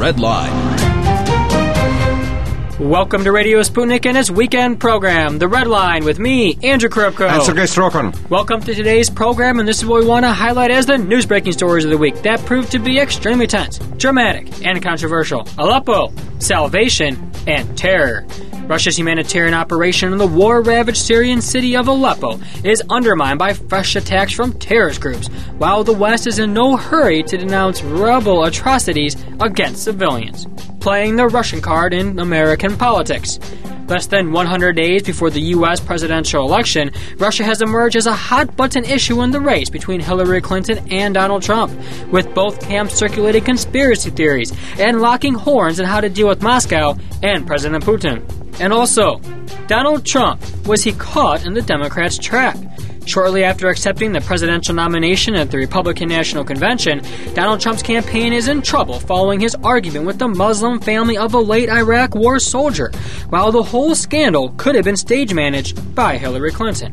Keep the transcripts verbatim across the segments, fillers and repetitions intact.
Red Line. Welcome to Radio Sputnik and its weekend program, The Red Line, with me, Andrew Krupko. And Sergei Strokhan. Welcome to today's program, and this is what we want to highlight as the news-breaking stories of the week that proved to be extremely tense, dramatic, and controversial. Aleppo, salvation, and terror. Russia's humanitarian operation in the war-ravaged Syrian city of Aleppo is undermined by fresh attacks from terrorist groups, while the West is in no hurry to denounce rebel atrocities against civilians, playing the Russian card in American politics. Less than one hundred days before the U S presidential election, Russia has emerged as a hot-button issue in the race between Hillary Clinton and Donald Trump, with both camps circulating conspiracy theories and locking horns on how to deal with Moscow and President Putin. And also, Donald Trump, was he caught in the Democrats' trap? Shortly after accepting the presidential nomination at the Republican National Convention, Donald Trump's campaign is in trouble following his argument with the Muslim family of a late Iraq War soldier, while the whole scandal could have been stage-managed by Hillary Clinton.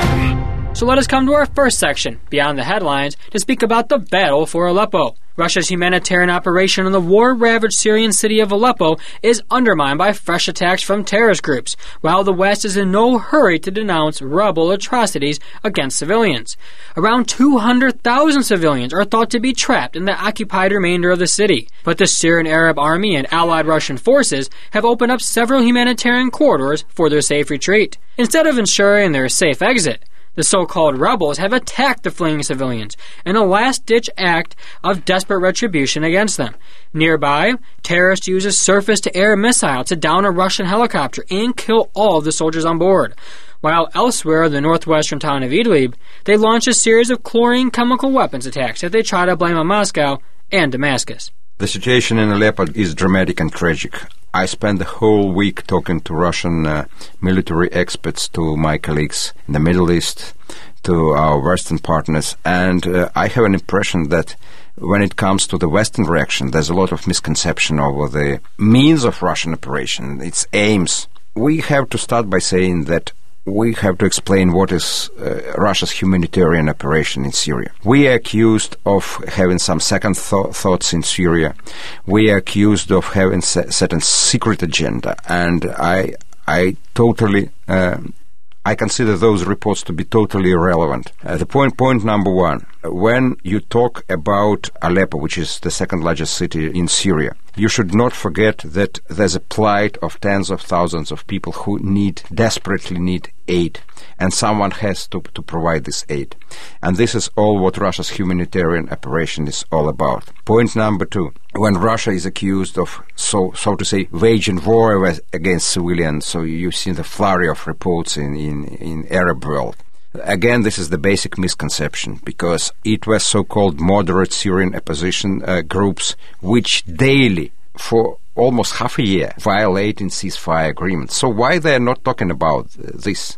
So let us come to our first section, Beyond the Headlines, to speak about the battle for Aleppo. Russia's humanitarian operation in the war-ravaged Syrian city of Aleppo is undermined by fresh attacks from terrorist groups, while the West is in no hurry to denounce rebel atrocities against civilians. Around two hundred thousand civilians are thought to be trapped in the occupied remainder of the city, but the Syrian Arab Army and allied Russian forces have opened up several humanitarian corridors for their safe retreat. Instead of ensuring their safe exit, the so-called rebels have attacked the fleeing civilians in a last-ditch act of desperate retribution against them. Nearby, terrorists use a surface-to-air missile to down a Russian helicopter and kill all of the soldiers on board. While elsewhere in the northwestern town of Idlib, they launch a series of chlorine chemical weapons attacks that they try to blame on Moscow and Damascus. The situation in Aleppo is dramatic and tragic. I spent the whole week talking to Russian uh, military experts, to my colleagues in the Middle East, to our Western partners, and uh, I have an impression that when it comes to the Western reaction, there's a lot of misconception over the means of Russian operation, its aims. We have to start by saying that we have to explain what is uh, Russia's humanitarian operation in Syria. We are accused of having some second th- thoughts in Syria. We are accused of having a certain secret agenda, and I, I totally, uh, I consider those reports to be totally irrelevant. Uh, the point, point number one, when you talk about Aleppo, which is the second largest city in Syria, you should not forget that there's a plight of tens of thousands of people who need, desperately need aid, and someone has to, to provide this aid. And this is all what Russia's humanitarian operation is all about. Point number two, when Russia is accused of, so so to say, waging war against civilians, so you've seen the flurry of reports in, in, in Arab world. Again, this is the basic misconception, because it was so-called moderate Syrian opposition uh, groups which daily, for almost half a year, violating ceasefire agreements. So why they're not talking about uh, this?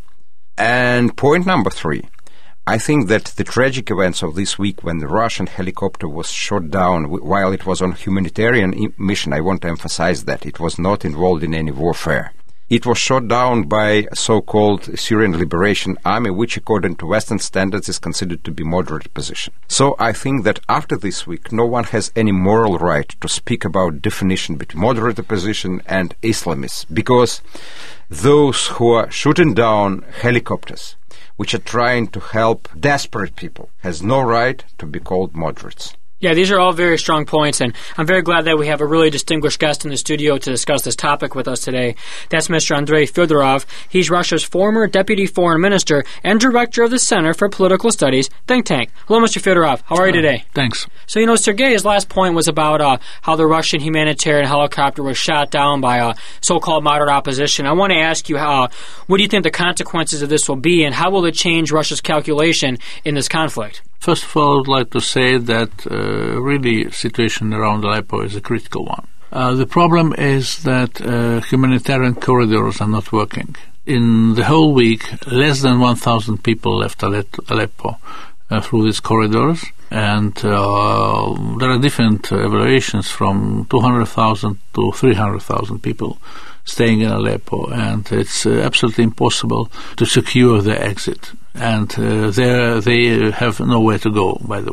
And point number three, I think that the tragic events of this week, when the Russian helicopter was shot down w- while it was on humanitarian I- mission, I want to emphasize that it was not involved in any warfare. It was shot down by a so-called Syrian Liberation Army, which according to Western standards is considered to be moderate position. So I think that after this week, no one has any moral right to speak about definition between moderate opposition and Islamists, because those who are shooting down helicopters, which are trying to help desperate people, has no right to be called moderates. Yeah, these are all very strong points, and I'm very glad that we have a really distinguished guest in the studio to discuss this topic with us today. That's Mister Andrei Fyodorov. He's Russia's former deputy foreign minister and director of the Center for Political Studies think tank. Hello, Mister Fyodorov. How are you today? Uh, thanks. So, you know, Sergei's last point was about uh, how the Russian humanitarian helicopter was shot down by uh, so-called moderate opposition. I want to ask you, how, what do you think the consequences of this will be, and how will it change Russia's calculation in this conflict? First of all, I would like to say that uh, really the situation around Aleppo is a critical one. Uh, the problem is that uh, humanitarian corridors are not working. In the whole week, less than one thousand people left Aleppo uh, through these corridors, and uh, there are different evaluations from two hundred thousand to three hundred thousand people staying in Aleppo, and it's uh, absolutely impossible to secure their exit. And uh, they have nowhere to go, by the way.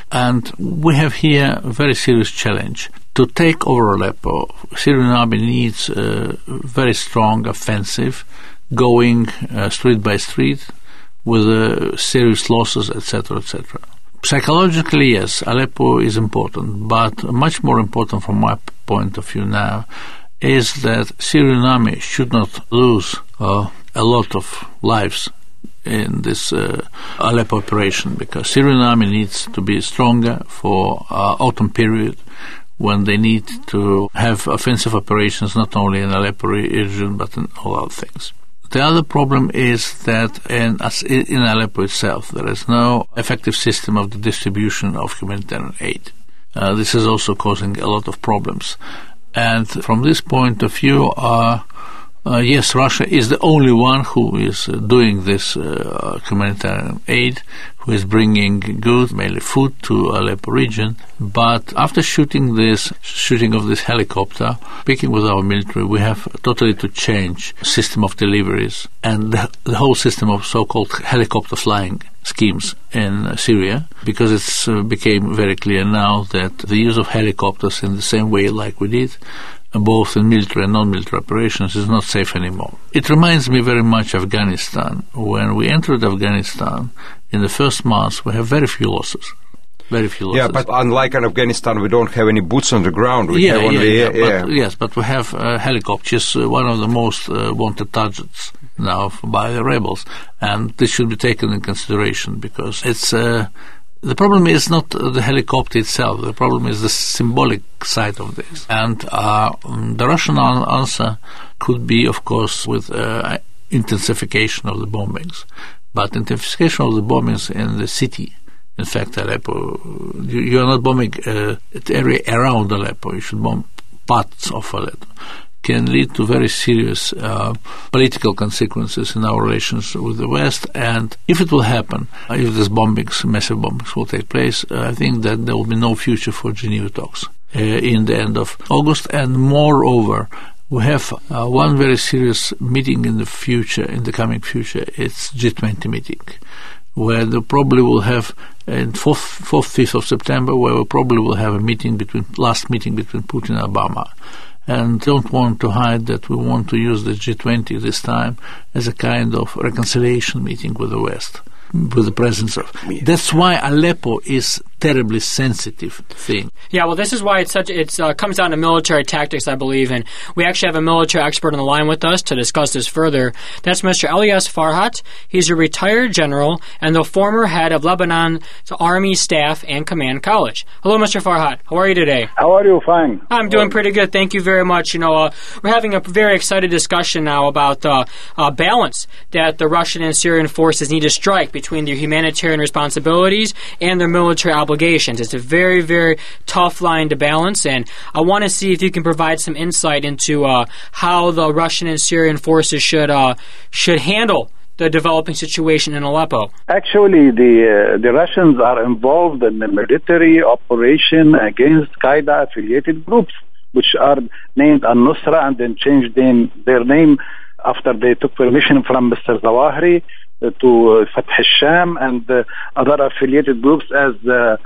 And we have here a very serious challenge. To take over Aleppo, Syrian army needs a very strong offensive, going uh, street by street with uh, serious losses, et cetera, et cetera. Psychologically, yes, Aleppo is important, but much more important from my point of view now is that Syrian army should not lose uh, a lot of lives in this uh, Aleppo operation, because Syrian army needs to be stronger for uh, autumn period, when they need to have offensive operations not only in Aleppo region but in all other things. The other problem is that in, in Aleppo itself there is no effective system of the distribution of humanitarian aid. Uh, this is also causing a lot of problems. And from this point of view, uh, uh, yes, Russia is the only one who is uh, doing this uh, humanitarian aid, who is bringing goods, mainly food, to Aleppo region. But after shooting this, shooting of this helicopter, speaking with our military, we have totally to change system of deliveries and the, the whole system of so-called helicopter flying schemes in Syria, because it's uh, became very clear now that the use of helicopters in the same way like we did, both in military and non-military operations, is not safe anymore. It reminds me very much of Afghanistan. When we entered Afghanistan, in the first months, we have very few losses. Very few losses. Yeah, but unlike in Afghanistan, we don't have any boots on the ground. We yeah, have yeah, only yeah, air, but, air. Yes, but we have uh, helicopters, uh, one of the most uh, wanted targets now by the rebels. And this should be taken in consideration, because it's... Uh, The problem is not the helicopter itself. The problem is the symbolic side of this. And uh, the Russian answer could be, of course, with uh, intensification of the bombings. But intensification of the bombings in the city, in fact, Aleppo, you, you are not bombing uh, the area around Aleppo. You should bomb parts of Aleppo. Can lead to very serious uh, political consequences in our relations with the West. And if it will happen, if these bombings, massive bombings will take place, uh, I think that there will be no future for Geneva talks uh, in the end of August. And moreover, we have uh, one very serious meeting in the future, in the coming future. It's G twenty meeting, where they probably will have, in fourth, fourth, fifth of September, where we probably will have a meeting between, last meeting between Putin and Obama. And don't want to hide that we want to use the G twenty this time as a kind of reconciliation meeting with the West, with the presence of... That's why Aleppo is terribly sensitive thing. Yeah, well, this is why it's such. It uh, comes down to military tactics, I believe, and we actually have a military expert on the line with us to discuss this further. That's Mister Elias Farhat. He's a retired general and the former head of Lebanon's Army Staff and Command College. Hello, Mister Farhat. How are you today? How are you? Fine. I'm doing pretty good. Thank you very much. You know, uh, we're having a very excited discussion now about uh, uh, balance that the Russian and Syrian forces need to strike between their humanitarian responsibilities and their military obligations. It's a very, very tough line to balance, and I want to see if you can provide some insight into uh, how the Russian and Syrian forces should uh, should handle the developing situation in Aleppo. Actually, the uh, the Russians are involved in a military operation against Qaeda-affiliated groups, which are named al-Nusra and then changed name, their name after they took permission from Mister Zawahiri to uh, Fath al-Sham and uh, other affiliated groups as uh, uh,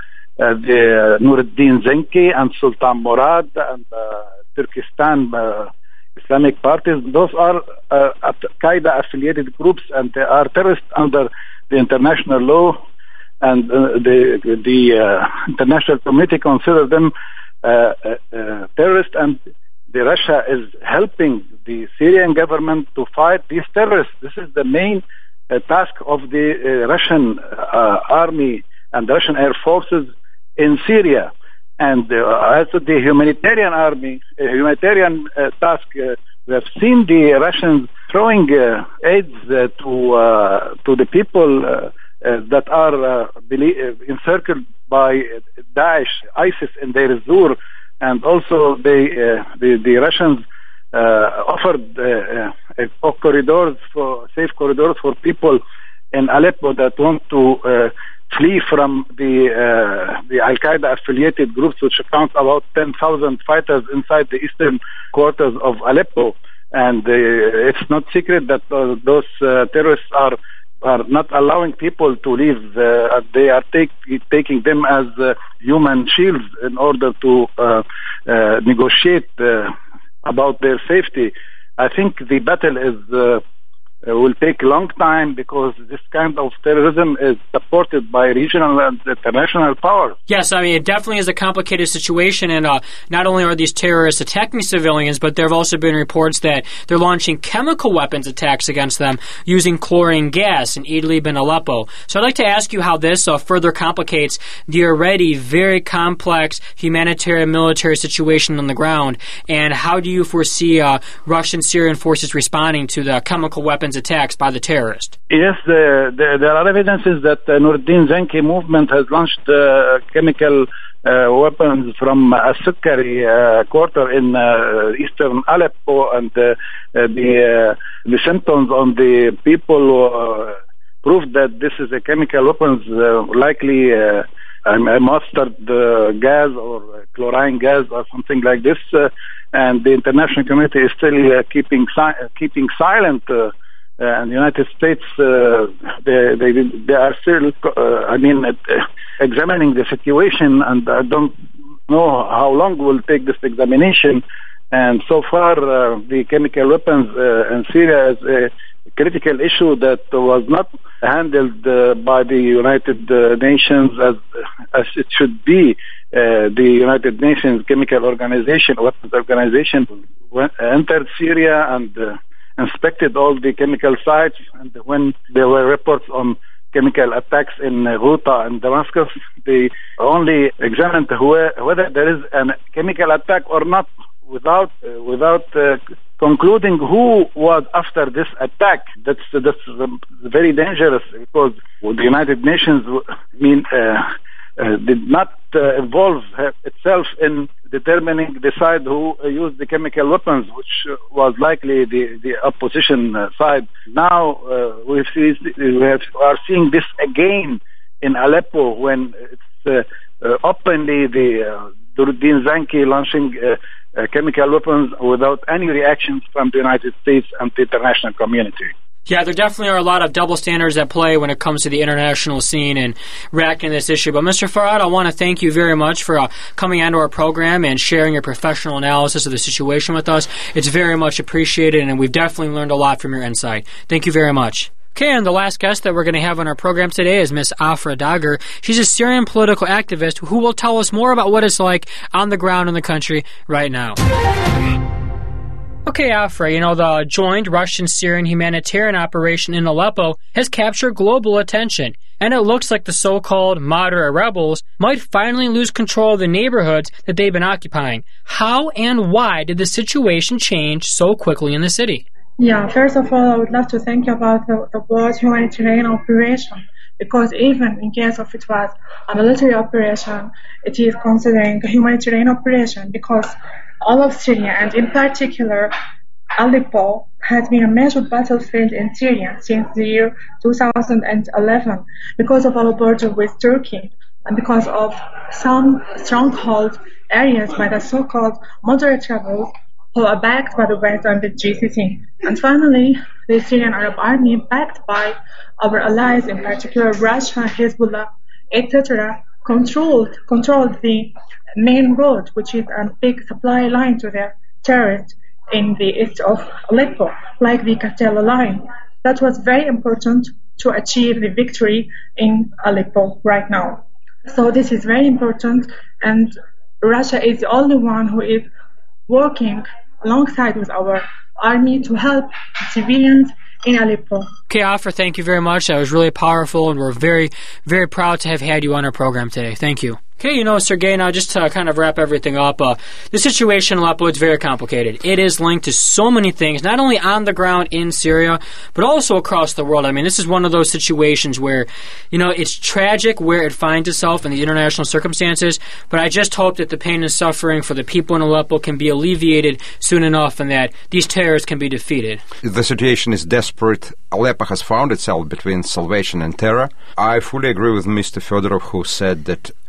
the uh, Nuruddin Zenki and Sultan Murad and uh, Turkestan uh, Islamic parties. Those are uh, Qaeda affiliated groups, and they are terrorists under the international law, and uh, the the uh, international community considers them uh, uh, uh, terrorists, and the Russia is helping the Syrian government to fight these terrorists. This is the main uh, task of the uh, Russian uh, army and the Russian air forces in Syria. And uh, also the humanitarian army, uh, humanitarian uh, task, uh, we have seen the Russians throwing uh, aids uh, to uh, to the people uh, uh, that are uh, belie- encircled by Daesh, ISIS in Deir ez-Zor, and also they, uh, the the Russians uh, offered uh, uh, corridors for safe corridors for people in Aleppo that want to uh, flee from the uh, the Al Qaeda affiliated groups, which account about ten thousand fighters inside the eastern quarters of Aleppo. And uh, it's not secret that uh, those uh, terrorists are are not allowing people to leave. Uh, they are take, taking them as uh, human shields in order to uh, uh, negotiate uh, about their safety. I think the battle is uh, uh, will take a long time because this kind of terrorism is supported by regional and international powers. Yes, I mean, it definitely is a complicated situation, and uh, not only are these terrorists attacking civilians, but there have also been reports that they're launching chemical weapons attacks against them using chlorine gas in Idlib and Aleppo. So I'd like to ask you how this uh, further complicates the already very complex humanitarian military situation on the ground, and how do you foresee uh, Russian Syrian forces responding to the chemical weapons attacks by the terrorists? Yes, the, the, there are evidences that the Nuruddin Zanki movement has launched uh, chemical uh, weapons from As-Sukkari uh, quarter in uh, eastern Aleppo, and uh, uh, the, uh, the symptoms on the people uh, prove that this is a chemical weapons, uh, likely uh, a mustard uh, gas or chlorine gas or something like this, uh, and the international community is still uh, keeping si- keeping silent. Uh, Uh, and the United States, uh, they, they they are still, uh, I mean, uh, examining the situation, and I don't know how long will take this examination. And so far, uh, the chemical weapons uh, in Syria is a critical issue that was not handled uh, by the United uh, Nations as as it should be. Uh, the United Nations Chemical Organization, Weapons Organization, went, entered Syria and uh, inspected all the chemical sites, and when there were reports on chemical attacks in Ghouta and Damascus, they only examined whether there is a chemical attack or not, without uh, without uh, concluding who was after this attack. That's that's uh, very dangerous, because the United Nations, I mean, uh, uh, did not uh, involve itself in determining, decide who uh, used the chemical weapons, which uh, was likely the, the opposition uh, side. Now uh, we see, we have, are seeing this again in Aleppo, when it's uh, uh, openly the uh, Nuruddin Zanki launching uh, uh, chemical weapons without any reactions from the United States and the international community. Yeah, there definitely are a lot of double standards at play when it comes to the international scene and reacting to this issue. But Mister Farhad, I want to thank you very much for uh, coming onto our program and sharing your professional analysis of the situation with us. It's very much appreciated, and we've definitely learned a lot from your insight. Thank you very much. Okay, and the last guest that we're going to have on our program today is Miss Afra Dagher. She's a Syrian political activist who will tell us more about what it's like on the ground in the country right now. Okay, Afra, you know, the joint Russian-Syrian humanitarian operation in Aleppo has captured global attention, and it looks like the so-called moderate rebels might finally lose control of the neighborhoods that they've been occupying. How and why did the situation change so quickly in the city? Yeah, first of all, I would love to thank you about the, the word humanitarian operation, because even in case of it was a military operation, it is considering a humanitarian operation, because all of Syria, and in particular Aleppo, has been a major battlefield in Syria since the year two thousand eleven, because of our border with Turkey and because of some stronghold areas by the so-called moderate rebels who are backed by the West and the G C C. And finally, the Syrian Arab Army, backed by our allies, in particular Russia, Hezbollah, et cetera, controlled controlled the main road, which is a big supply line to the terrorists in the east of Aleppo, like the Katella line. That was very important to achieve the victory in Aleppo right now. So this is very important, and Russia is the only one who is working alongside with our army to help civilians in Aleppo. Okay, Afra, thank you very much. That was really powerful, and we're very, very proud to have had you on our program today. Thank you. Okay, you know, Sergei, now just to kind of wrap everything up, uh, the situation in Aleppo is very complicated. It is linked to so many things, not only on the ground in Syria, but also across the world. I mean, this is one of those situations where, you know, it's tragic where it finds itself in the international circumstances, but I just hope that the pain and suffering for the people in Aleppo can be alleviated soon enough, and that these terrorists can be defeated. The situation is desperate. Aleppo has found itself between salvation and terror. I fully agree with Mister Fedorov, who said that Russia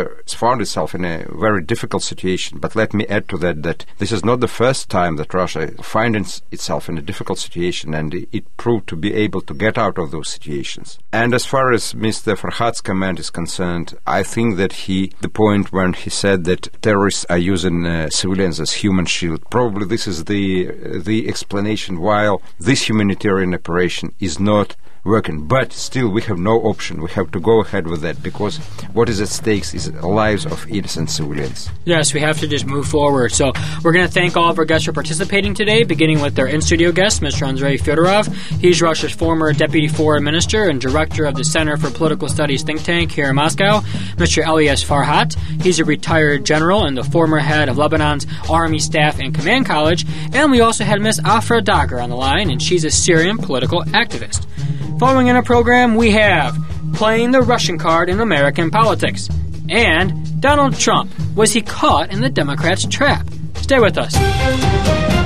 found itself in a very difficult situation. But let me add to that that this is not the first time that Russia finds itself in a difficult situation, and it proved to be able to get out of those situations. And as far as Mister Farhad's comment is concerned, I think that he, the point when he said that terrorists are using uh, civilians as human shield, probably this is the uh, the explanation why this humanitarian operation is not working. But still, we have no option. We have to go ahead with that, because what is at stake is the lives of innocent civilians. Yes, we have to just move forward. So we're going to thank all of our guests for participating today, beginning with our in-studio guest, Mister Andrei Fyodorov. He's Russia's former Deputy Foreign Minister and Director of the Center for Political Studies think tank here in Moscow. Mister Elias Farhat. He's a retired general and the former head of Lebanon's Army Staff and Command College. And we also had Miss Afra Dagher on the line, and she's a Syrian political activist. Following in our program, we have Playing the Russian Card in American Politics and Donald Trump. Was he caught in the Democrats' trap? Stay with us.